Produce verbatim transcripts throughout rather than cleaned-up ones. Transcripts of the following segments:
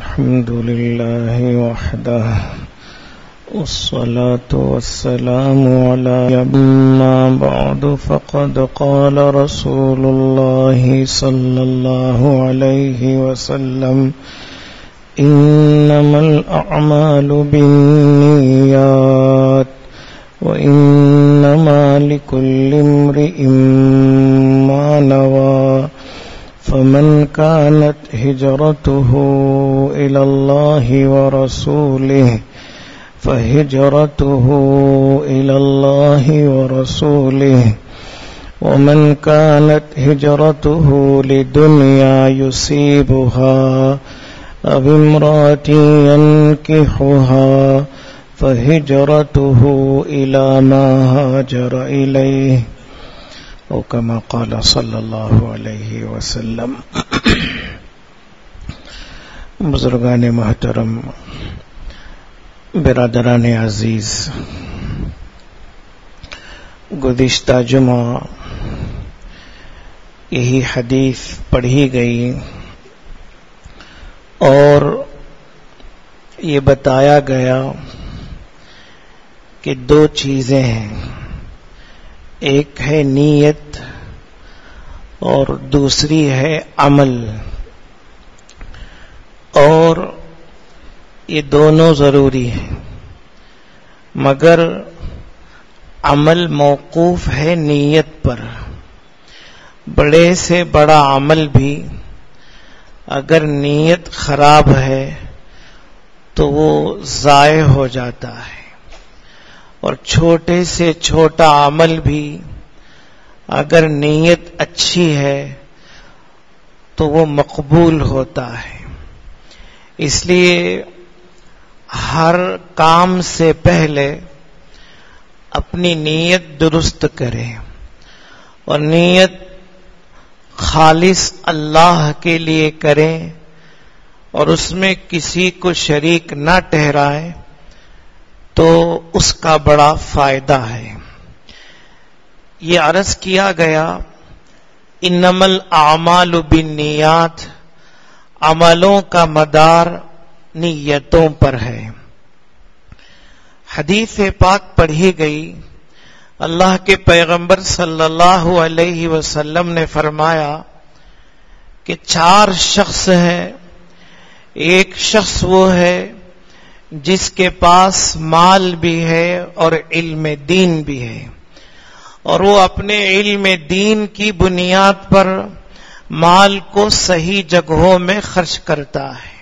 الحمد لله وحده والصلاة والسلام على أما بعد فقد قال رسول الله صلى الله عليه وسلم إنما الأعمال بالنيات وإنما لكل امرئ ما نوى فمن كانت هجرته إلى الله ورسوله فهجرته إلى الله ورسوله ومن كانت هجرته لدنيا يصيبها أو امرأة ينكحها فهجرته إلى ما هاجر إليه او كما قال صلی اللہ علیہ وسلم۔ بزرگان محترم، برادران عزیز، گزشتہ جمعہ یہی حدیث پڑھی گئی اور یہ بتایا گیا کہ دو چیزیں ہیں، ایک ہے نیت اور دوسری ہے عمل، اور یہ دونوں ضروری ہیں، مگر عمل موقوف ہے نیت پر۔ بڑے سے بڑا عمل بھی اگر نیت خراب ہے تو وہ ضائع ہو جاتا ہے، اور چھوٹے سے چھوٹا عمل بھی اگر نیت اچھی ہے تو وہ مقبول ہوتا ہے۔ اس لیے ہر کام سے پہلے اپنی نیت درست کریں، اور نیت خالص اللہ کے لیے کریں اور اس میں کسی کو شریک نہ ٹھہرائیں، تو اس کا بڑا فائدہ ہے۔ یہ عرض کیا گیا انما الاعمال بالنیات، عملوں کا مدار نیتوں پر ہے۔ حدیث پاک پڑھی گئی، اللہ کے پیغمبر صلی اللہ علیہ وسلم نے فرمایا کہ چار شخص ہیں۔ ایک شخص وہ ہے جس کے پاس مال بھی ہے اور علم دین بھی ہے، اور وہ اپنے علم دین کی بنیاد پر مال کو صحیح جگہوں میں خرچ کرتا ہے۔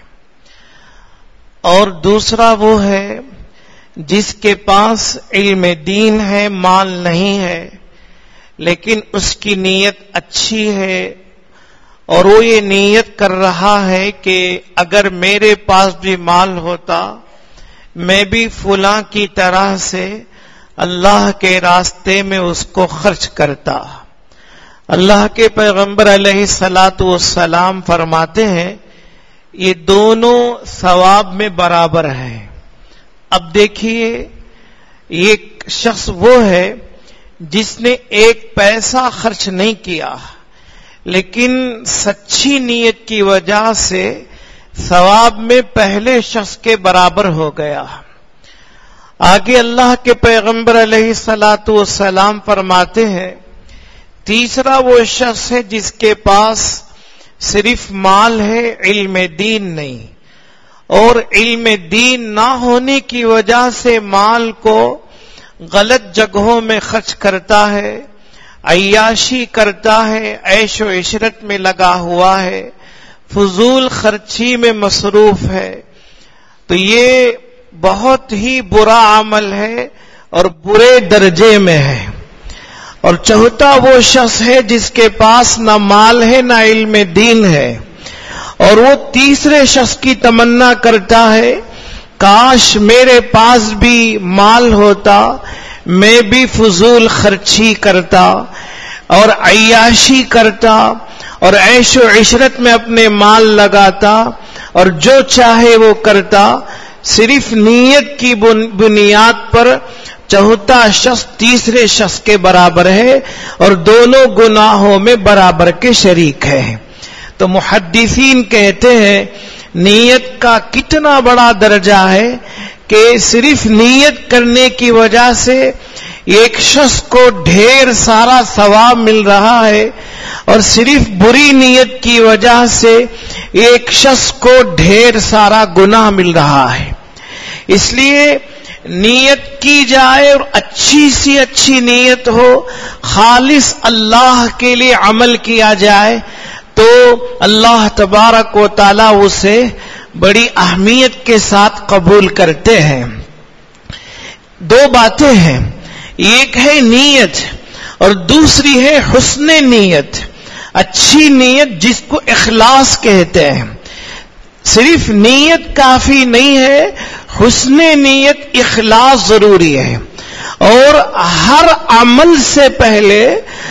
اور دوسرا وہ ہے جس کے پاس علم دین ہے، مال نہیں ہے، لیکن اس کی نیت اچھی ہے، اور وہ یہ نیت کر رہا ہے کہ اگر میرے پاس بھی مال ہوتا میں بھی فلاں کی طرح سے اللہ کے راستے میں اس کو خرچ کرتا۔ اللہ کے پیغمبر علیہ الصلاۃ والسلام فرماتے ہیں یہ دونوں ثواب میں برابر ہیں۔ اب دیکھیے، ایک شخص وہ ہے جس نے ایک پیسہ خرچ نہیں کیا، لیکن سچی نیت کی وجہ سے ثواب میں پہلے شخص کے برابر ہو گیا۔ آگے اللہ کے پیغمبر علیہ الصلاۃ والسلام فرماتے ہیں تیسرا وہ شخص ہے جس کے پاس صرف مال ہے، علم دین نہیں، اور علم دین نہ ہونے کی وجہ سے مال کو غلط جگہوں میں خرچ کرتا ہے، عیاشی کرتا ہے، عیش و عشرت میں لگا ہوا ہے، فضول خرچی میں مصروف ہے، تو یہ بہت ہی برا عمل ہے اور برے درجے میں ہے۔ اور چوتھا وہ شخص ہے جس کے پاس نہ مال ہے نہ علم دین ہے، اور وہ تیسرے شخص کی تمنا کرتا ہے کاش میرے پاس بھی مال ہوتا، میں بھی فضول خرچی کرتا اور عیاشی کرتا اور عیش و عشرت میں اپنے مال لگاتا اور جو چاہے وہ کرتا۔ صرف نیت کی بنیاد پر چوتھا شخص تیسرے شخص کے برابر ہے اور دونوں گناہوں میں برابر کے شریک ہے۔ تو محدثین کہتے ہیں نیت کا کتنا بڑا درجہ ہے کہ صرف نیت کرنے کی وجہ سے ایک شخص کو ڈھیر سارا ثواب مل رہا ہے، اور صرف بری نیت کی وجہ سے ایک شخص کو ڈھیر سارا گناہ مل رہا ہے۔ اس لیے نیت کی جائے اور اچھی سی اچھی نیت ہو، خالص اللہ کے لیے عمل کیا جائے تو اللہ تبارک و تعالی اسے بڑی اہمیت کے ساتھ قبول کرتے ہیں۔ دو باتیں ہیں، ایک ہے نیت اور دوسری ہے حسن نیت، اچھی نیت جس کو اخلاص کہتے ہیں۔ صرف نیت کافی نہیں ہے، حسن نیت اخلاص ضروری ہے، اور ہر عمل سے پہلے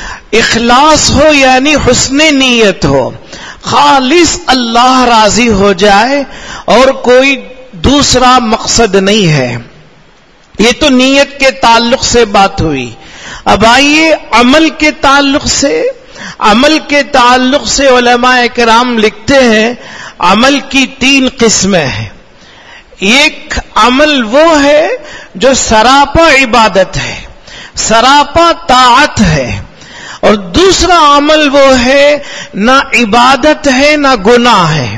اخلاص ہو، یعنی حسن نیت ہو، خالص اللہ راضی ہو جائے اور کوئی دوسرا مقصد نہیں ہے۔ یہ تو نیت کے تعلق سے بات ہوئی۔ اب آئیے عمل کے تعلق سے عمل کے تعلق سے علماء کرام لکھتے ہیں عمل کی تین قسمیں ہیں۔ ایک عمل وہ ہے جو سراپا عبادت ہے، سراپا طاعت ہے، اور دوسرا عمل وہ ہے نہ عبادت ہے نہ گناہ ہے۔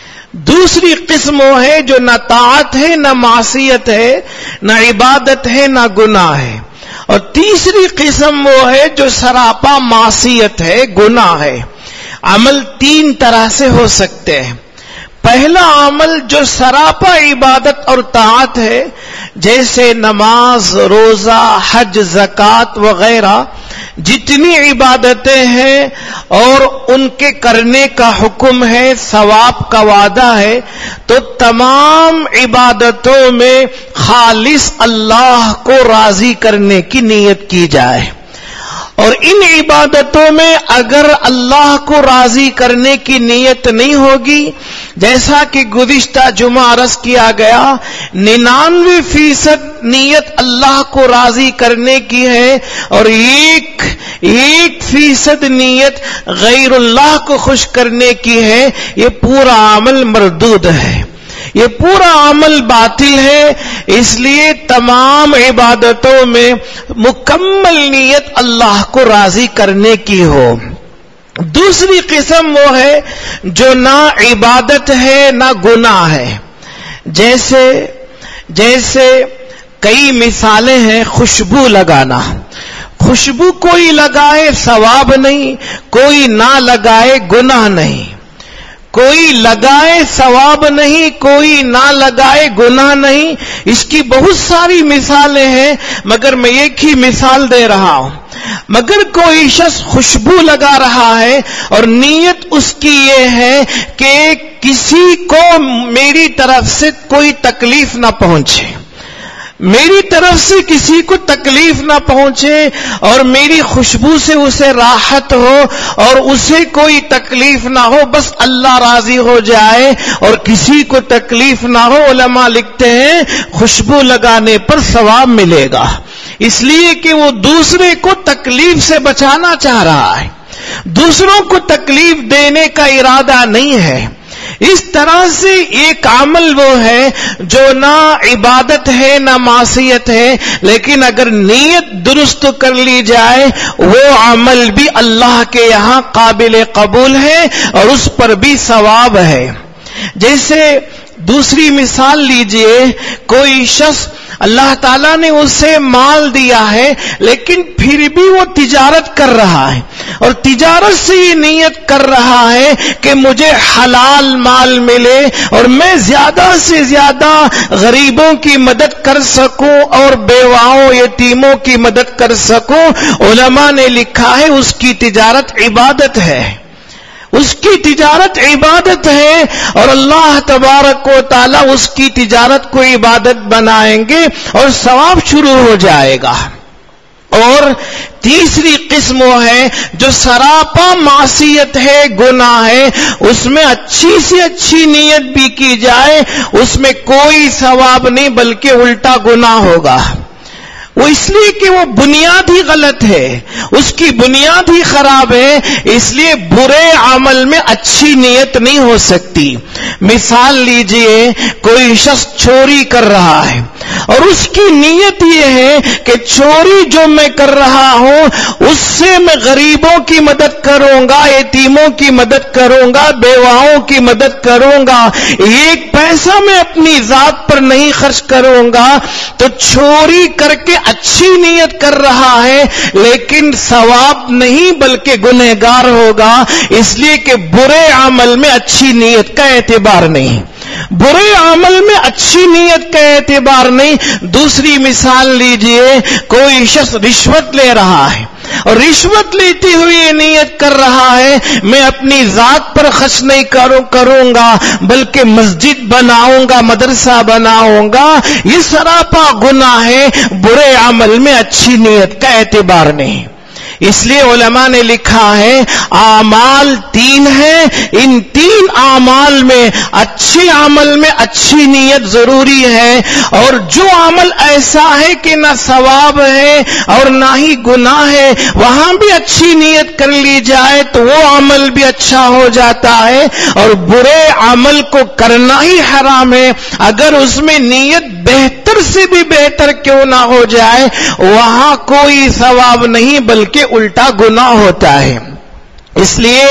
دوسری قسم وہ ہے جو نہ طاعت ہے نہ معصیت ہے، نہ عبادت ہے نہ گناہ ہے، اور تیسری قسم وہ ہے جو سراپا معصیت ہے، گناہ ہے۔ عمل تین طرح سے ہو سکتے ہیں۔ پہلا عمل جو سراپا عبادت اور طاعت ہے، جیسے نماز، روزہ، حج، زکوٰۃ وغیرہ جتنی عبادتیں ہیں اور ان کے کرنے کا حکم ہے، ثواب کا وعدہ ہے، تو تمام عبادتوں میں خالص اللہ کو راضی کرنے کی نیت کی جائے۔ اور ان عبادتوں میں اگر اللہ کو راضی کرنے کی نیت نہیں ہوگی، جیسا کہ گزشتہ جمعہ عرض کیا گیا، ننانوے فیصد نیت اللہ کو راضی کرنے کی ہے اور ایک ایک فیصد نیت غیر اللہ کو خوش کرنے کی ہے، یہ پورا عمل مردود ہے، یہ پورا عمل باطل ہے۔ اس لیے تمام عبادتوں میں مکمل نیت اللہ کو راضی کرنے کی ہو۔ دوسری قسم وہ ہے جو نہ عبادت ہے نہ گناہ ہے، جیسے جیسے کئی مثالیں ہیں، خوشبو لگانا۔ خوشبو کوئی لگائے ثواب نہیں، کوئی نہ لگائے گناہ نہیں، کوئی لگائے ثواب نہیں، کوئی نہ لگائے گناہ نہیں۔ اس کی بہت ساری مثالیں ہیں، مگر میں ایک ہی مثال دے رہا ہوں۔ مگر کوئی شخص خوشبو لگا رہا ہے اور نیت اس کی یہ ہے کہ کسی کو میری طرف سے کوئی تکلیف نہ پہنچے، میری طرف سے کسی کو تکلیف نہ پہنچے، اور میری خوشبو سے اسے راحت ہو اور اسے کوئی تکلیف نہ ہو، بس اللہ راضی ہو جائے اور کسی کو تکلیف نہ ہو۔ علماء لکھتے ہیں خوشبو لگانے پر ثواب ملے گا، اس لیے کہ وہ دوسرے کو تکلیف سے بچانا چاہ رہا ہے، دوسروں کو تکلیف دینے کا ارادہ نہیں ہے۔ اس طرح سے ایک عمل وہ ہے جو نہ عبادت ہے نہ معصیت ہے، لیکن اگر نیت درست کر لی جائے وہ عمل بھی اللہ کے یہاں قابل قبول ہے اور اس پر بھی ثواب ہے۔ جیسے دوسری مثال لیجئے، کوئی شخص اللہ تعالیٰ نے اسے مال دیا ہے لیکن پھر بھی وہ تجارت کر رہا ہے، اور تجارت سے یہ نیت کر رہا ہے کہ مجھے حلال مال ملے اور میں زیادہ سے زیادہ غریبوں کی مدد کر سکوں اور بیواؤں یتیموں کی مدد کر سکوں۔ علماء نے لکھا ہے اس کی تجارت عبادت ہے، اس کی تجارت عبادت ہے، اور اللہ تبارک و تعالی اس کی تجارت کو عبادت بنائیں گے اور ثواب شروع ہو جائے گا۔ اور تیسری قسم وہ ہے جو سراپا معصیت ہے، گناہ ہے، اس میں اچھی سے اچھی نیت بھی کی جائے اس میں کوئی ثواب نہیں بلکہ الٹا گناہ ہوگا، وہ اس لیے کہ وہ بنیاد ہی غلط ہے، اس کی بنیاد ہی خراب ہے، اس لیے برے عمل میں اچھی نیت نہیں ہو سکتی۔ مثال لیجئے، کوئی شخص چوری کر رہا ہے اور اس کی نیت یہ ہے کہ چوری جو میں کر رہا ہوں اس سے میں غریبوں کی مدد کروں گا، یتیموں کی مدد کروں گا، بیواؤں کی مدد کروں گا، ایک پیسہ میں اپنی ذات پر نہیں خرچ کروں گا، تو چوری کر کے اچھی نیت کر رہا ہے لیکن ثواب نہیں بلکہ گنہگار ہوگا، اس لیے کہ برے عمل میں اچھی نیت کا اعتبار نہیں، برے عمل میں اچھی نیت کا اعتبار نہیں۔ دوسری مثال لیجئے، کوئی شخص رشوت لے رہا ہے اور رشوت لیتی ہوئی یہ نیت کر رہا ہے میں اپنی ذات پر خرچ نہیں کروں کروں گا بلکہ مسجد بناؤں گا، مدرسہ بناؤں گا، یہ سراپا گناہ ہے، برے عمل میں اچھی نیت کا اعتبار نہیں۔ اس لیے علماء نے لکھا ہے اعمال تین ہیں، ان تین اعمال میں اچھے عمل میں اچھی نیت ضروری ہے، اور جو عمل ایسا ہے کہ نہ ثواب ہے اور نہ ہی گناہ ہے وہاں بھی اچھی نیت کر لی جائے تو وہ عمل بھی اچھا ہو جاتا ہے، اور برے عمل کو کرنا ہی حرام ہے اگر اس میں نیت بہتر سے بھی بہتر کیوں نہ ہو جائے، وہاں کوئی ثواب نہیں بلکہ الٹا گناہ ہوتا ہے۔ اس لیے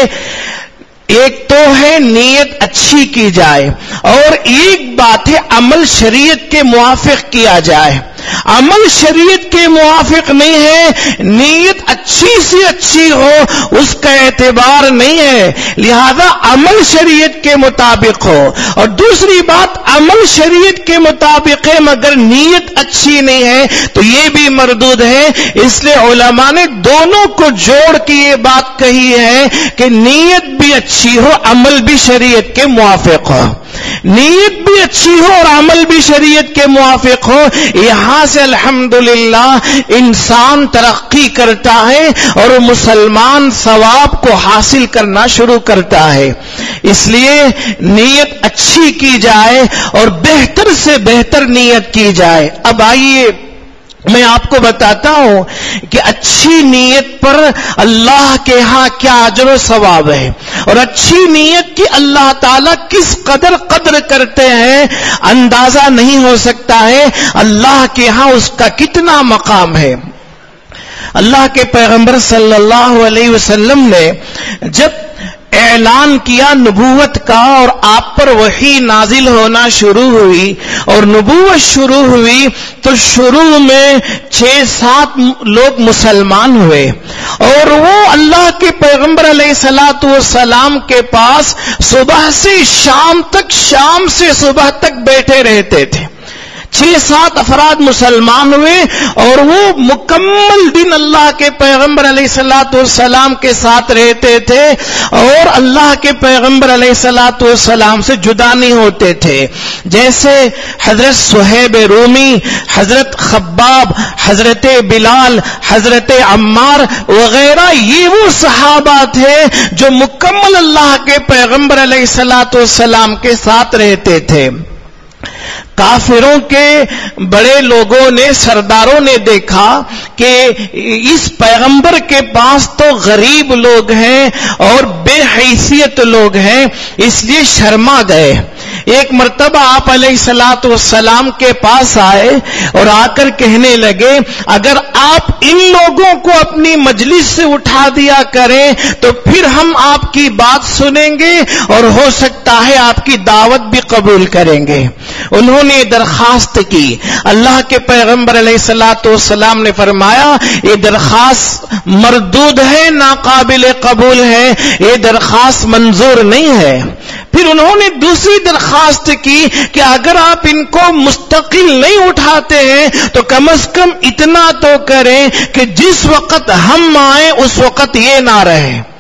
ایک تو ہے نیت اچھی کی جائے، اور ایک بات ہے عمل شریعت کے موافق کیا جائے۔ عمل شریعت کے موافق نہیں ہے، نیت اچھی سے اچھی ہو اس کا اعتبار نہیں ہے، لہذا عمل شریعت کے مطابق ہو۔ اور دوسری بات، عمل شریعت کے مطابق ہے مگر نیت اچھی نہیں ہے تو یہ بھی مردود ہے۔ اس لیے علماء نے دونوں کو جوڑ کے یہ بات کہی ہے کہ نیت بھی اچھی ہو، عمل بھی شریعت کے موافق ہو، نیت بھی اچھی ہو اور عمل بھی شریعت کے موافق ہو۔ یہاں سے الحمدللہ انسان ترقی کرتا ہے اور مسلمان ثواب کو حاصل کرنا شروع کرتا ہے۔ اس لیے نیت اچھی کی جائے اور بہتر سے بہتر نیت کی جائے۔ اب آئیے میں آپ کو بتاتا ہوں کہ اچھی نیت پر اللہ کے ہاں کیا اجر و ثواب ہے، اور اچھی نیت کی اللہ تعالیٰ کس قدر قدر کرتے ہیں اندازہ نہیں ہو سکتا ہے، اللہ کے ہاں اس کا کتنا مقام ہے۔ اللہ کے پیغمبر صلی اللہ علیہ وسلم نے جب اعلان کیا نبوت کا اور آپ پر وحی نازل ہونا شروع ہوئی اور نبوت شروع ہوئی تو شروع میں چھ سات لوگ مسلمان ہوئے، اور وہ اللہ کے پیغمبر علیہ الصلوۃ والسلام کے پاس صبح سے شام تک، شام سے صبح تک بیٹھے رہتے تھے۔ چھ سات افراد مسلمان ہوئے اور وہ مکمل دن اللہ کے پیغمبر علیہ الصلوۃ والسلام کے ساتھ رہتے تھے اور اللہ کے پیغمبر علیہ الصلوۃ والسلام سے جدا نہیں ہوتے تھے۔ جیسے حضرت صہیب رومی، حضرت خباب، حضرت بلال، حضرت عمار وغیرہ، یہ وہ صحابہ تھے جو مکمل اللہ کے پیغمبر علیہ الصلوۃ والسلام کے ساتھ رہتے تھے۔ کافروں کے بڑے لوگوں نے، سرداروں نے دیکھا کہ اس پیغمبر کے پاس تو غریب لوگ ہیں اور بے حیثیت لوگ ہیں، اس لیے شرما گئے۔ ایک مرتبہ آپ علیہ الصلوۃ والسلام کے پاس آئے اور آ کر کہنے لگے اگر آپ ان لوگوں کو اپنی مجلس سے اٹھا دیا کریں تو پھر ہم آپ کی بات سنیں گے اور ہو سکتا ہے آپ کی دعوت بھی قبول کریں گے۔ انہوں نے درخواست کی، اللہ کے پیغمبر علیہ الصلوۃ والسلام نے فرمایا یہ درخواست مردود ہے، ناقابل قبول ہے، یہ درخواست منظور نہیں ہے۔ پھر انہوں نے دوسری درخواست کی کہ اگر آپ ان کو مستقل نہیں اٹھاتے ہیں تو کم از کم اتنا تو کریں کہ جس وقت ہم آئیں اس وقت یہ نہ رہے۔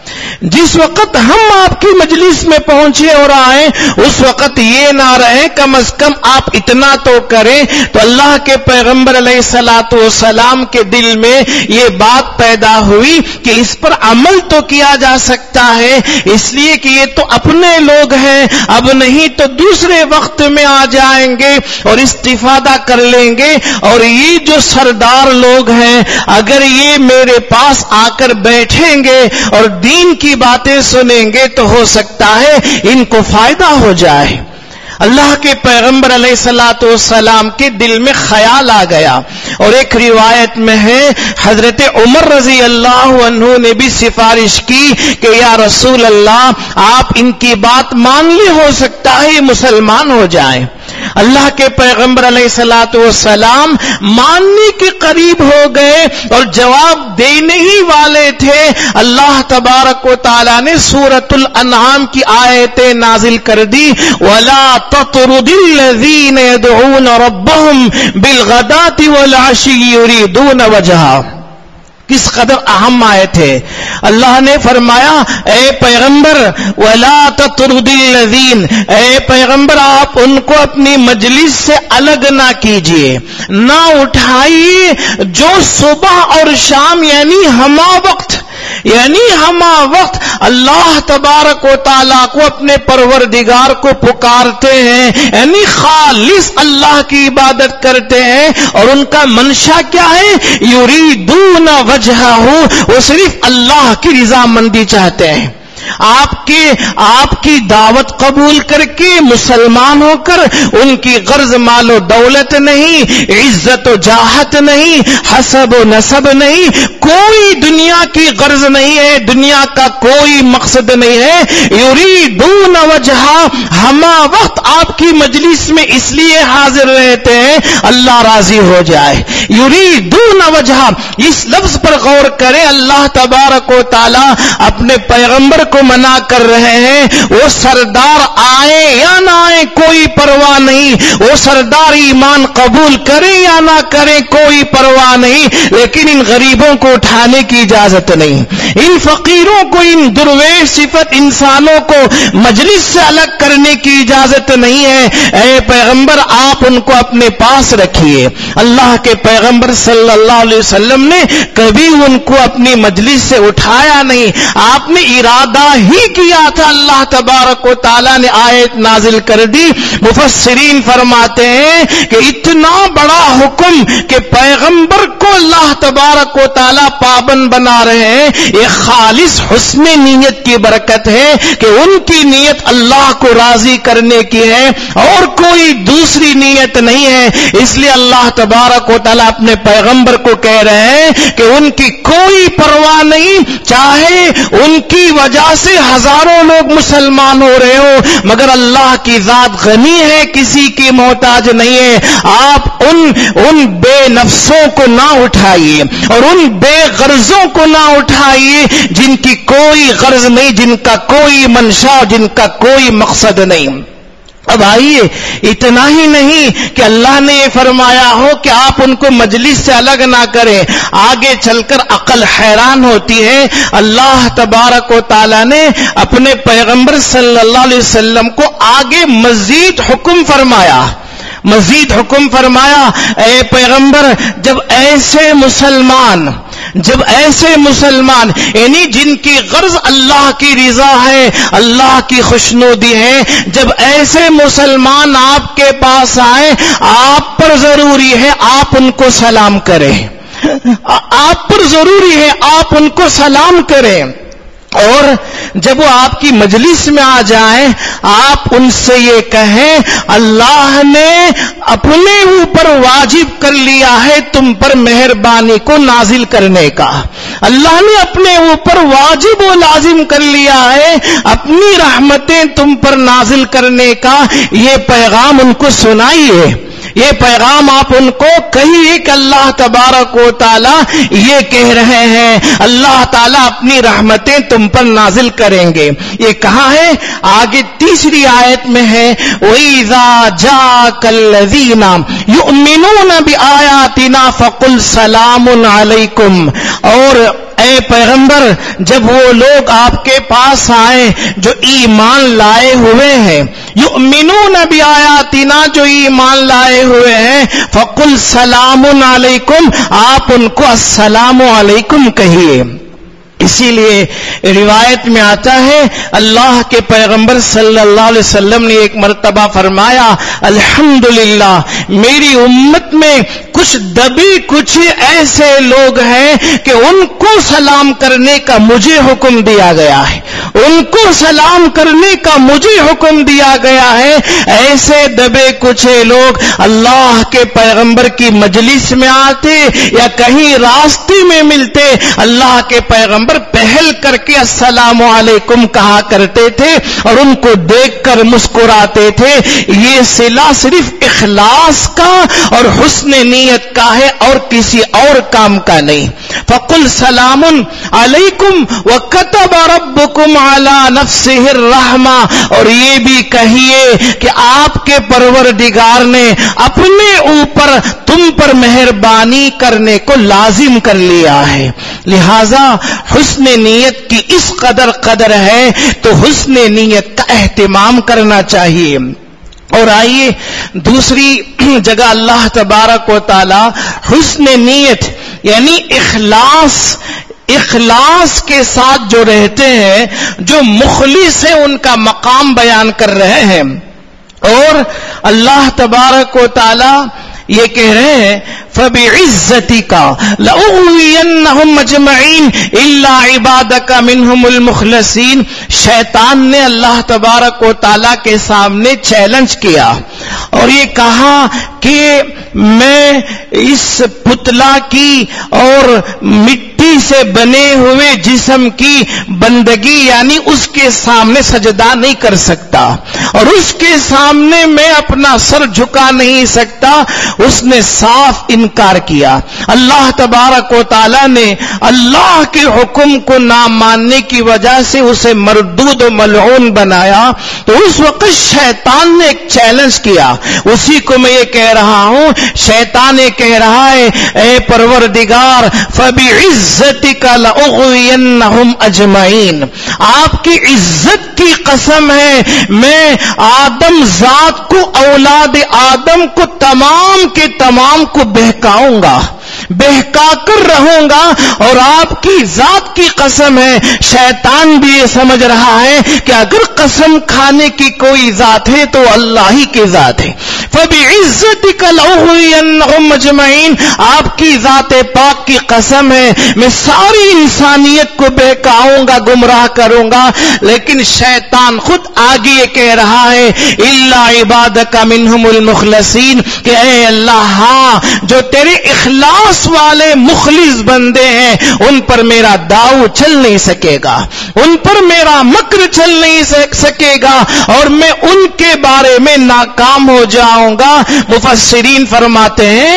جس وقت ہم آپ کی مجلس میں پہنچے اور آئیں اس وقت یہ نہ رہے کم از کم آپ اتنا تو کریں. تو اللہ کے پیغمبر علیہ الصلوۃ والسلام کے دل میں یہ بات پیدا ہوئی کہ اس پر عمل تو کیا جا سکتا ہے، اس لیے کہ یہ تو اپنے لوگ ہیں، اب نہیں تو دوسرے وقت میں آ جائیں گے اور استفادہ کر لیں گے، اور یہ جو سردار لوگ ہیں اگر یہ میرے پاس آ کر بیٹھیں گے اور دین کی باتیں سنیں گے تو ہو سکتا ہے ان کو فائدہ ہو جائے. اللہ کے پیغمبر علیہ الصلوۃ والسلام کے دل میں خیال آ گیا. اور ایک روایت میں ہے حضرت عمر رضی اللہ عنہ نے بھی سفارش کی کہ یا رسول اللہ آپ ان کی بات مان لی، ہو سکتا ہے یہ مسلمان ہو جائیں. اللہ کے پیغمبر علیہ الصلوۃ والسلام ماننے کے قریب ہو گئے اور جواب دینے ہی والے تھے. اللہ تبارک و تعالی نے سورۃ الانعام کی آیتیں نازل کر دی، وَلَا تَطْرُدِ الَّذِينَ يَدْعُونَ رَبَّهُمْ بِالْغَدَاةِ وَالْعَشِيِّ يُرِيدُونَ وَجْهَهُ. کس قدر اہم آیت ہے. اللہ نے فرمایا اے پیغمبر وَلَا تَطْرُدِ الَّذِينَ، اے پیغمبر آپ ان کو اپنی مجلس سے الگ نہ کیجئے، نہ اٹھائیے جو صبح اور شام یعنی ہما وقت یعنی ہما وقت اللہ تبارک و تعالیٰ کو اپنے پروردگار کو پکارتے ہیں، یعنی خالص اللہ کی عبادت کرتے ہیں. اور ان کا منشا کیا ہے؟ یریدون وجہہ، وہ صرف اللہ کی رضامندی چاہتے ہیں. آپ کے آپ کی دعوت قبول کر کے مسلمان ہو کر ان کی غرض مال و دولت نہیں، عزت و جاہت نہیں، حسب و نسب نہیں، کوئی دنیا کی غرض نہیں ہے، دنیا کا کوئی مقصد نہیں ہے. یریدون وجہا، ہما وقت آپ کی مجلس میں اس لیے حاضر رہتے ہیں اللہ راضی ہو جائے. یریدون وجہا، اس لفظ پر غور کریں. اللہ تبارک و تعالی اپنے پیغمبر کو منع کر رہے ہیں، وہ سردار آئے یا نہ آئے کوئی پرواہ نہیں، وہ سردار ایمان قبول کرے یا نہ کرے کوئی پرواہ نہیں، لیکن ان غریبوں کو اٹھانے کی اجازت نہیں، ان فقیروں کو، ان درویش صفت انسانوں کو مجلس سے الگ کرنے کی اجازت نہیں ہے. اے پیغمبر آپ ان کو اپنے پاس رکھیے. اللہ کے پیغمبر صلی اللہ علیہ وسلم نے کبھی ان کو اپنی مجلس سے اٹھایا نہیں، آپ نے ارادہ ہی کیا تھا. اللہ تبارک و تعالیٰ نے آیت نازل کر دی. مفسرین فرماتے ہیں کہ اتنا بڑا حکم کہ پیغمبر کو اللہ تبارک و تعالیٰ پابند بنا رہے ہیں، یہ خالص حسن نیت کی برکت ہے کہ ان کی نیت اللہ کو راضی کرنے کی ہے اور کوئی دوسری نیت نہیں ہے. اس لیے اللہ تبارک و تعالیٰ اپنے پیغمبر کو کہہ رہے ہیں کہ ان کی کوئی پرواہ نہیں، چاہے ان کی وجہ سے ہزاروں لوگ مسلمان ہو رہے ہو، مگر اللہ کی ذات غنی ہے، کسی کی محتاج نہیں ہے. آپ ان ان بے نفسوں کو نہ اٹھائیے اور ان بے غرضوں کو نہ اٹھائیے جن کی کوئی غرض نہیں، جن کا کوئی منشا، جن کا کوئی مقصد نہیں. اب آئیے، اتنا ہی نہیں کہ اللہ نے یہ فرمایا ہو کہ آپ ان کو مجلس سے الگ نہ کریں، آگے چل کر عقل حیران ہوتی ہے. اللہ تبارک و تعالی نے اپنے پیغمبر صلی اللہ علیہ وسلم کو آگے مزید حکم فرمایا مزید حکم فرمایا اے پیغمبر جب ایسے مسلمان جب ایسے مسلمان یعنی جن کی غرض اللہ کی رضا ہے، اللہ کی خوشنودی ہے، جب ایسے مسلمان آپ کے پاس آئے، آپ پر ضروری ہے آپ ان کو سلام کریں، آپ پر ضروری ہے آپ ان کو سلام کریں. اور جب وہ آپ کی مجلس میں آ جائیں آپ ان سے یہ کہیں اللہ نے اپنے اوپر واجب کر لیا ہے تم پر مہربانی کو نازل کرنے کا، اللہ نے اپنے اوپر واجب و لازم کر لیا ہے اپنی رحمتیں تم پر نازل کرنے کا. یہ پیغام ان کو سنائیے، یہ پیغام آپ ان کو کہیے کہ اللہ تبارک و تعالی یہ کہہ رہے ہیں اللہ تعالیٰ اپنی رحمتیں تم پر نازل کریں گے. یہ کہاں ہے؟ آگے تیسری آیت میں ہے وَإِذَا جَاءَكَ الَّذِينَ يُؤْمِنُونَ بِآيَاتِنَا فَقُلْ سَلَامٌ عَلَيْكُمْ. اور اے پیغمبر جب وہ لوگ آپ کے پاس آئے جو ایمان لائے ہوئے ہیں، یؤمنون بآیاتنا، جو ایمان لائے ہوئے ہیں، فقل سلام علیکم، آپ ان کو السلام علیکم کہیے۔ اسی لیے روایت میں آتا ہے اللہ کے پیغمبر صلی اللہ علیہ وسلم نے ایک مرتبہ فرمایا، الحمدللہ میری امت میں کچھ دبی کچھ ایسے لوگ ہیں کہ ان کو سلام کرنے کا مجھے حکم دیا گیا ہے، ان کو سلام کرنے کا مجھے حکم دیا گیا ہے۔ ایسے دبے کچھ لوگ اللہ کے پیغمبر کی مجلس میں آتے یا کہیں راستے میں ملتے، اللہ کے پیغمبر پہل کر کے السلام علیکم کہا کرتے تھے اور ان کو دیکھ کر مسکراتے تھے۔ یہ صلہ صرف اخلاص کا اور حسن نیت کا ہے اور کسی اور کام کا نہیں۔ فقل سلام علیکم وکتب ربکم علی نفسہ الرحمہ، اور یہ بھی کہیے کہ آپ کے پروردگار نے اپنے اوپر تم پر مہربانی کرنے کو لازم کر لیا ہے۔ لہذا حسن نیت کی اس قدر قدر ہے تو حسن نیت کا اہتمام کرنا چاہیے۔ اور آئیے دوسری جگہ اللہ تبارک و تعالی حسن نیت یعنی اخلاص اخلاص کے ساتھ جو رہتے ہیں، جو مخلص ہیں، ان کا مقام بیان کر رہے ہیں۔ اور اللہ تبارک و تعالی یہ کہہ رہے ہیں فَبِعِزَّتِكَ لَأُغْوِيَنَّهُمْ أَجْمَعِينَ إِلَّا عِبَادَكَ مِنْهُمُ الْمُخْلَصِينَ۔ شیطان نے اللہ تبارک و تعالیٰ کے سامنے چیلنج کیا اور یہ کہا کہ میں اس پتلا کی اور مٹی سے بنے ہوئے جسم کی بندگی یعنی اس کے سامنے سجدہ نہیں کر سکتا اور اس کے سامنے میں اپنا سر جھکا نہیں سکتا۔ اس نے صاف انکار کیا۔ اللہ تبارک و تعالی نے اللہ کے حکم کو نہ ماننے کی وجہ سے اسے مردود و ملعون بنایا، تو اس وقت شیطان نے ایک چیلنج کیا۔ اسی کو میں یہ کہہ رہا ہوں، شیطان یہ کہہ رہا ہے اے پروردگار فَبِعِزَّتِكَ لَأُغْوِيَنَّهُمْ أَجْمَعِينَ، آپ کی عزت کی قسم ہے میں آدم ذات کو، اولاد آدم کو، تمام کے تمام کو بہکاؤں گا، بہکا کر رہوں گا۔ اور آپ کی ذات کی قسم ہے، شیطان بھی یہ سمجھ رہا ہے کہ اگر قسم کھانے کی کوئی ذات ہے تو اللہ ہی کی ذات ہے۔ فَبِعِزَّتِكَ لَأُغْوِيَنَّهُمْ أَجْمَعِينَ، آپ کی ذات پاک کی قسم ہے میں ساری انسانیت کو بہکاؤں گا، گمراہ کروں گا۔ لیکن شیطان خود آگے یہ کہہ رہا ہے إِلَّا عِبَادَكَ مِنْهُمُ الْمُخْلَصِينَ، کہ اے اللہ ہاں جو تیرے اخلاص والے مخلص بندے ہیں ان پر میرا داؤ چل نہیں سکے گا، ان پر میرا مکر چل نہیں سکے گا اور میں ان کے بارے میں ناکام ہو جاؤں گا۔ مفسرین فرماتے ہیں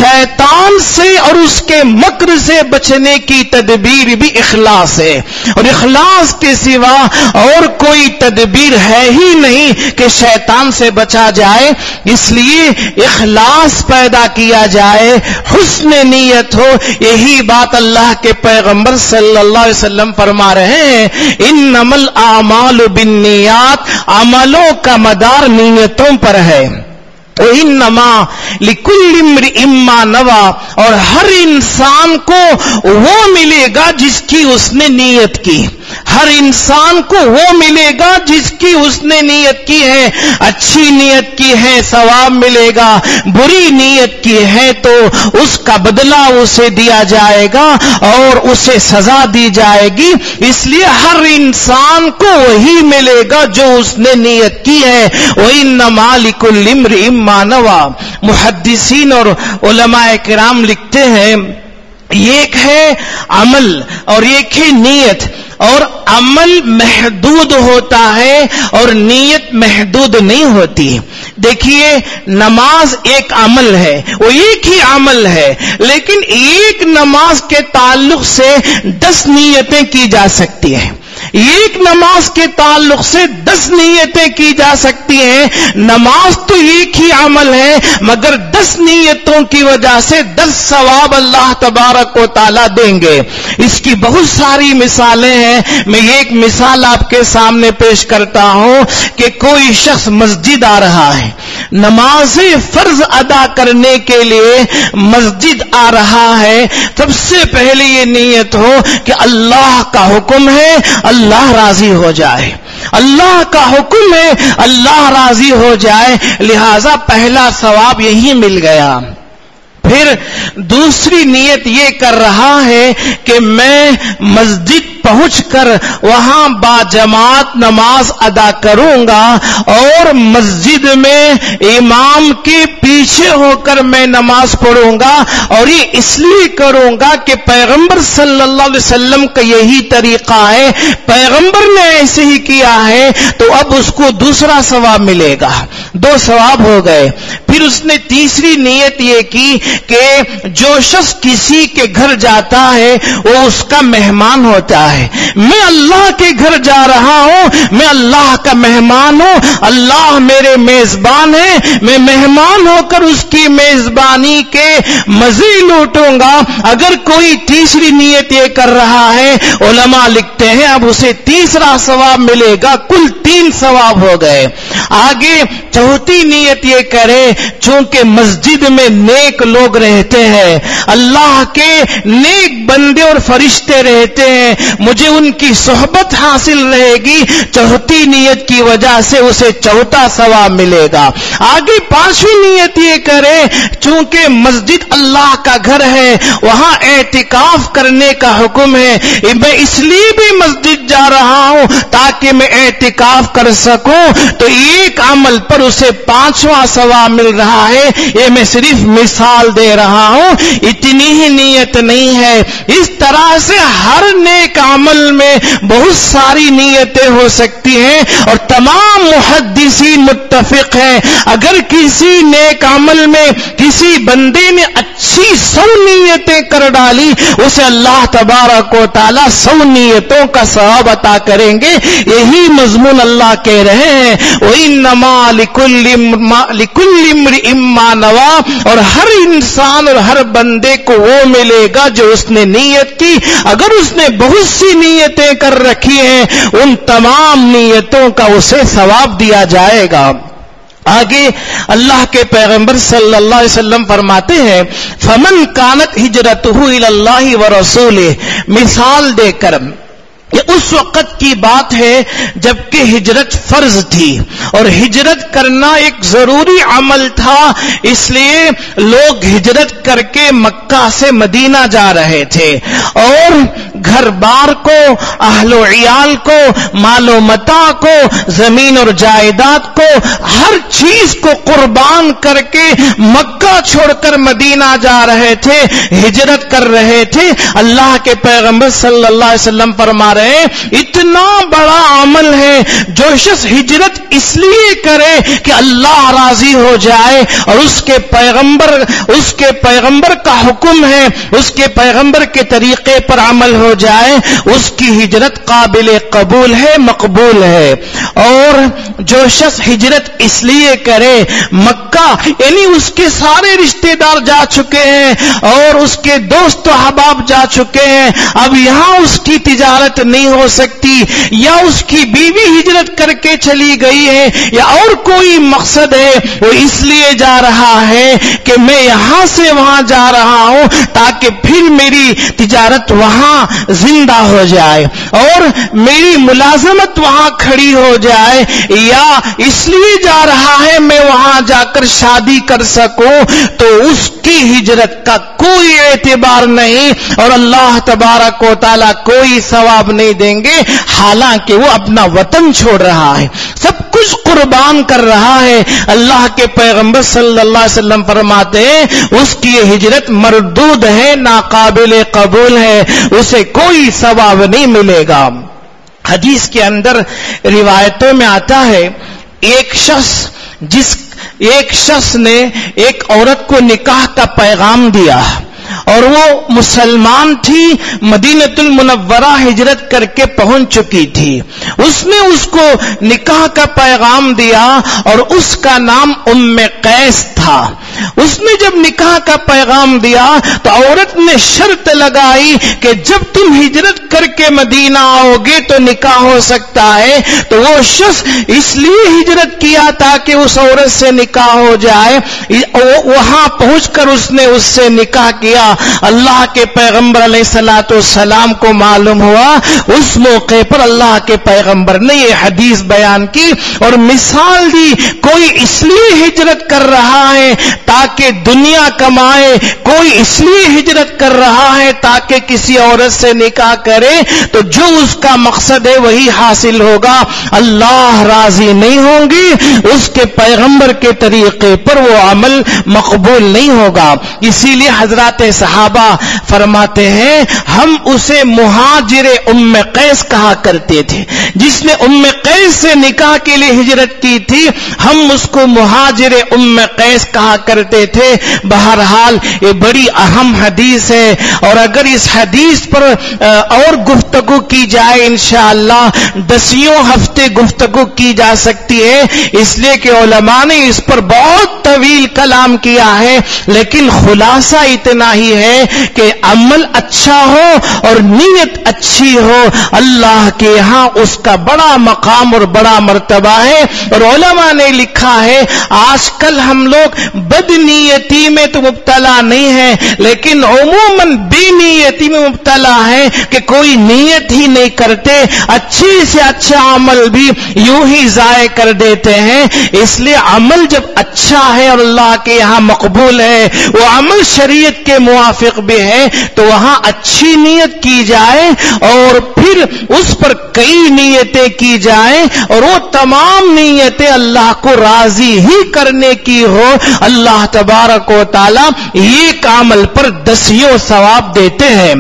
شیطان سے اور اس کے مکر سے بچنے کی تدبیر بھی اخلاص ہے، اور اخلاص کے سوا اور کوئی تدبیر ہے ہی نہیں کہ شیطان سے بچا جائے۔ اس لیے اخلاص پیدا کیا جائے، حسن نیت ہو۔ یہی بات اللہ کے پیغمبر صلی اللہ علیہ وسلم فرما رہے ہیں انما الاعمال بالنیات، عملوں کا مدار نیتوں پر ہے۔ وَإِنَّمَا لِكُلِّ امْرِئٍ مَّا نَوَىٰ، اور ہر انسان کو وہ ملے گا جس کی اس نے نیت کی، ہر انسان کو وہ ملے گا جس کی اس نے نیت کی ہے۔ اچھی نیت کی ہے ثواب ملے گا، بری نیت کی ہے تو اس کا بدلہ اسے دیا جائے گا اور اسے سزا دی جائے گی۔ اس لیے ہر انسان کو وہی ملے گا جو اس نے نیت کی ہے۔ وَإِنَّمَا لِكُلِّ امْرِئٍ مَّا نَوَىٰ۔ محدثین اور علماء کرام لکھتے ہیں ایک ہے عمل اور ایک ہے نیت، اور عمل محدود ہوتا ہے اور نیت محدود نہیں ہوتی۔ دیکھیے نماز ایک عمل ہے، وہ ایک ہی عمل ہے، لیکن ایک نماز کے تعلق سے دس نیتیں کی جا سکتی ہیں۔ ایک نماز کے تعلق سے دس نیتیں کی جا سکتی ہیں. نماز تو ایک ہی عمل ہے مگر دس نیتوں کی وجہ سے دس ثواب اللہ تبارک و تعالی دیں گے. اس کی بہت ساری مثالیں ہیں. میں ایک مثال آپ کے سامنے پیش کرتا ہوں کہ کوئی شخص مسجد آ رہا ہے, نماز فرض ادا کرنے کے لیے مسجد آ رہا ہے. سب سے پہلے یہ نیت ہو کہ اللہ کا حکم ہے, اللہ راضی ہو جائے. اللہ کا حکم ہے, اللہ راضی ہو جائے, لہذا پہلا ثواب یہی مل گیا. پھر دوسری نیت یہ کر رہا ہے کہ میں مسجد پہنچ کر وہاں با جماعت نماز ادا کروں گا اور مسجد میں امام کے پیچھے ہو کر میں نماز پڑھوں گا, اور یہ اس لیے کروں گا کہ پیغمبر صلی اللہ علیہ وسلم کا یہی طریقہ ہے, پیغمبر نے ایسے ہی کیا ہے, تو اب اس کو دوسرا ثواب ملے گا. دو ثواب ہو گئے. پھر اس نے تیسری نیت یہ کی کہ جو شخص کسی کے گھر جاتا ہے وہ اس کا مہمان ہوتا ہے. میں اللہ کے گھر جا رہا ہوں, میں اللہ کا مہمان ہوں, اللہ میرے میزبان ہے, میں مہمان ہو کر اس کی میزبانی کے مزے لوٹوں گا. اگر کوئی تیسری نیت یہ کر رہا ہے, علماء لکھتے ہیں اب اسے تیسرا ثواب ملے گا. کل تین ثواب ہو گئے. آگے چوتھی نیت یہ کرے, چونکہ مسجد میں نیک لوگ رہتے ہیں, اللہ کے نیک بندے اور فرشتے رہتے ہیں, مجھے ان کی صحبت حاصل رہے گی. چوتھی نیت کی وجہ سے اسے چوتھا ثواب ملے گا. آگے پانچویں نیت یہ کرے, چونکہ مسجد اللہ کا گھر ہے, وہاں اعتکاف کرنے کا حکم ہے, میں اس لیے بھی مسجد جا رہا ہوں تاکہ میں اعتکاف کر سکوں, تو ایک عمل پر اسے پانچواں ثواب مل رہا ہے. یہ میں صرف مثال دے رہا ہوں, اتنی ہی نیت نہیں ہے. اس طرح سے ہر نیک عمل میں بہت ساری نیتیں ہو سکتی ہیں, اور تمام محدثین متفق ہیں اگر کسی نیک عمل میں کسی بندے نے اچھی سو نیتیں کر ڈالی, اسے اللہ تبارک و تعالی سو نیتوں کا ثواب عطا کریں گے. یہی مضمون اللہ کہہ رہے ہیں, وَإِنَّمَا لِكُلِّ امْرِئٍ مَّا نَوَىٰ, اور ہر انسان اور ہر بندے کو وہ ملے گا جو اس نے نیت کی. اگر اس نے بہت سی نیتیں کر رکھی ہیں, ان تمام نیتوں کا اسے ثواب دیا جائے گا. آگے اللہ کے پیغمبر صلی اللہ علیہ وسلم فرماتے ہیں, فمن کانت ہجرتہ الی اللہ ورسولہ, مثال دے کر یہ اس وقت کی بات ہے جبکہ ہجرت فرض تھی اور ہجرت کرنا ایک ضروری عمل تھا, اس لیے لوگ ہجرت کر کے مکہ سے مدینہ جا رہے تھے, اور گھر بار کو, اہل و عیال کو, مال و متاع کو, زمین اور جائیداد کو, ہر چیز کو قربان کر کے مکہ چھوڑ کر مدینہ جا رہے تھے, ہجرت کر رہے تھے. اللہ کے پیغمبر صلی اللہ علیہ وسلم فرما رہے اتنا بڑا عمل ہے, جو شخص ہجرت اس لیے کرے کہ اللہ راضی ہو جائے اور اس کے پیغمبر اس کے پیغمبر کا حکم ہے, اس کے پیغمبر کے طریقے پر عمل ہو جائے, اس کی ہجرت قابل قبول ہے, مقبول ہے. اور جو شخص ہجرت اس لیے کرے, مکہ یعنی اس کے سارے رشتہ دار جا چکے ہیں اور اس کے دوست و احباب جا چکے ہیں, اب یہاں اس کی تجارت نہیں ہو سکتی, یا اس کی بیوی ہجرت کر کے چلی گئی ہے, یا اور کوئی مقصد ہے, وہ اس لیے جا رہا ہے کہ میں یہاں سے وہاں جا رہا ہوں تاکہ پھر میری تجارت وہاں زندہ ہو جائے اور میری ملازمت وہاں کھڑی ہو جائے, یا اس لیے جا رہا ہے میں وہاں جا کر شادی کر سکوں, تو اس کی ہجرت کا کوئی اعتبار نہیں اور اللہ تبارک و تعالی کوئی ثواب نہیں دیں گے, حالانکہ وہ اپنا وطن چھوڑ رہا ہے, سب کچھ قربان کر رہا ہے. اللہ کے پیغمبر صلی اللہ علیہ وسلم فرماتے ہیں اس کی یہ ہجرت مردود ہے, ناقابل قبول ہے, اسے کوئی ثواب نہیں ملے گا. حدیث کے اندر روایتوں میں آتا ہے, ایک شخص جس ایک شخص نے ایک عورت کو نکاح کا پیغام دیا اور وہ مسلمان تھی، مدینہ المنورہ ہجرت کر کے پہنچ چکی تھی. اس نے اس کو نکاح کا پیغام دیا اور اس کا نام ام قیس تھا. اس نے جب نکاح کا پیغام دیا تو عورت نے شرط لگائی کہ جب تم ہجرت کر کے مدینہ آؤ گے تو نکاح ہو سکتا ہے. تو وہ شخص اس لیے ہجرت کیا تاکہ اس عورت سے نکاح ہو جائے. وہاں پہنچ کر اس نے اس سے نکاح کیا. اللہ کے پیغمبر علیہ الصلوۃ والسلام کو معلوم ہوا. اس موقع پر اللہ کے پیغمبر نے یہ حدیث بیان کی اور مثال دی. کوئی اس لیے ہجرت کر رہا ہے تاکہ دنیا کمائے، کوئی اس لیے ہجرت کر رہا ہے تاکہ کسی عورت سے نکاح کرے، تو جو اس کا مقصد ہے وہی حاصل ہوگا. اللہ راضی نہیں ہوں گی، اس کے پیغمبر کے طریقے پر وہ عمل مقبول نہیں ہوگا. اسی لیے حضرات صحابہ فرماتے ہیں ہم اسے مہاجر ام قیس کہا کرتے تھے. جس نے ام قیس سے نکاح کے لیے ہجرت کی تھی ہم اس کو مہاجر ام قیس کہا کرتے تھے. بہرحال یہ بڑی اہم حدیث ہے اور اگر اس حدیث پر اور گفتگو کی جائے انشاءاللہ دسیوں ہفتے گفتگو کی جا سکتی ہے، اس لیے کہ علماء نے اس پر بہت طویل کلام کیا ہے. لیکن خلاصہ اتنا ہی ہے کہ عمل اچھا ہو اور نیت اچھی ہو، اللہ کے یہاں اس کا بڑا مقام اور بڑا مرتبہ ہے. اور علماء نے لکھا ہے آج کل ہم لوگ بد نیتی میں تو مبتلا نہیں ہے لیکن عموماً بے نیتی میں مبتلا ہے کہ کوئی نیت ہی نہیں کرتے، اچھی سے اچھا عمل بھی یوں ہی ضائع کر دیتے ہیں. اس لیے عمل جب اچھا ہے اور اللہ کے یہاں مقبول ہے، وہ عمل شریعت کے موافق بھی ہے، تو وہاں اچھی نیت کی جائے اور پھر اس پر کئی نیتیں کی جائیں اور وہ تمام نیتیں اللہ کو راضی ہی کرنے کی ہو. اللہ تبارک و تعالی ایک عمل پر دسیوں ثواب دیتے ہیں.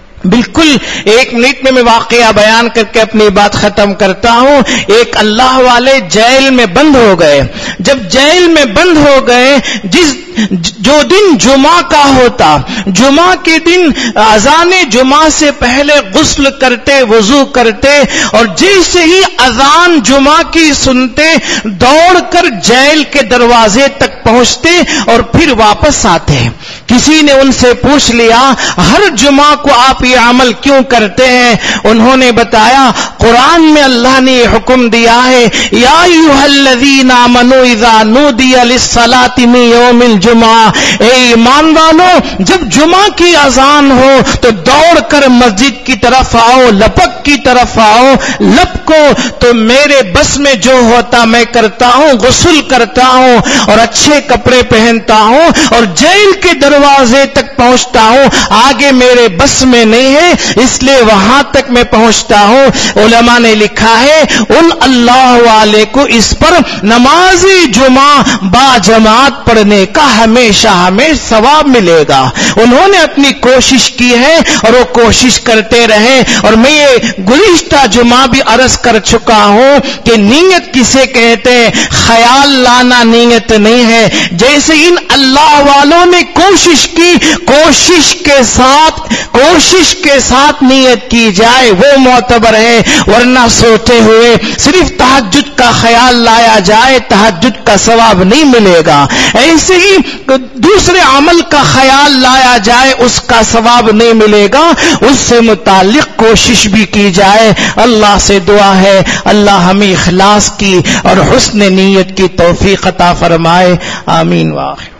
بالکل ایک منٹ میں میں واقعہ بیان کر کے اپنی بات ختم کرتا ہوں. ایک اللہ والے جیل میں بند ہو گئے. جب جیل میں بند ہو گئے، جس جو دن جمعہ کا ہوتا، جمعہ کے دن اذان جمعہ سے پہلے غسل کرتے، وضو کرتے اور جیسے ہی اذان جمعہ کی سنتے دوڑ کر جیل کے دروازے تک پہنچتے اور پھر واپس آتے. کسی نے ان سے پوچھ لیا ہر جمعہ کو آپ یہ عمل کیوں کرتے ہیں؟ انہوں نے بتایا قرآن میں اللہ نے یہ حکم دیا ہے یا ایھا الذین آمنوا اذا نودی للصلاۃ من یوم الجمعہ، اے ایمان والو جب جمعہ کی اذان ہو تو دوڑ کر مسجد کی طرف آؤ، لپک کی طرف آؤ. لپکو تو میرے بس میں جو ہوتا میں کرتا ہوں، غسل کرتا ہوں اور اچھے کپڑے پہنتا ہوں اور جیل کے دروازے تک پہنچتا ہوں. آگے میرے بس میں نہیں ہے اس لیے وہاں تک میں پہنچتا ہوں. علماء نے لکھا ہے ان اللہ والے کو اس پر نماز جمعہ با جماعت پڑھنے کا ہمیشہ ہمیں ثواب ملے گا. انہوں نے اپنی کوشش کی ہے اور وہ کوشش کرتے رہے. اور میں یہ گزشتہ جمعہ بھی عرض کر چکا ہوں کہ نیت کسے کہتے ہیں؟ خیال لانا نیت نہیں ہے. جیسے ان اللہ والوں نے کوشش کی، کوشش کے ساتھ کوشش کے ساتھ نیت کی جائے وہ معتبر ہے، ورنہ سوتے ہوئے صرف تہجد کا خیال لایا جائے تہجد کا ثواب نہیں ملے گا. ایسے ہی دوسرے عمل کا خیال لایا جائے اس کا ثواب نہیں ملے گا. اس سے متعلق کوشش بھی کی جائے. اللہ سے دعا ہے اللہ ہمیں اخلاص کی اور حسن نیت کی توفیق عطا فرمائے. آمین. واخر